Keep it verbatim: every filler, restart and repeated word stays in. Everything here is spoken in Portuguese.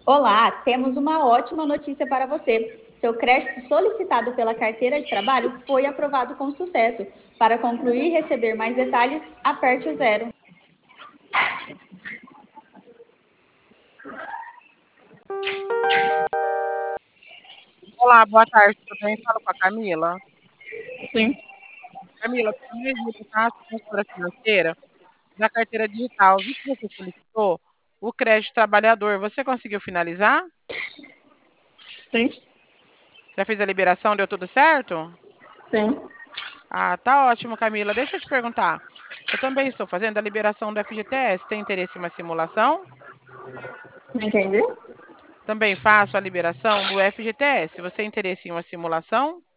Olá, temos uma ótima notícia para você. Seu crédito solicitado pela carteira de trabalho foi aprovado com sucesso. Para concluir e receber mais detalhes, aperte o zero. Olá, boa tarde, tudo bem? Falo com a Camila. Sim, Camila, tem uma ajuda, tá? Consultora financeira da carteira digital. Vi que você solicitou o crédito trabalhador. Você conseguiu finalizar? sim, Já fez a liberação? Deu tudo certo? sim. Ah, tá ótimo, Camila. Deixa eu te perguntar. Eu também estou fazendo a liberação do F G T S. Tem interesse em uma simulação? Entendi? Também faço a liberação do F G T S. Você tem interesse em uma simulação?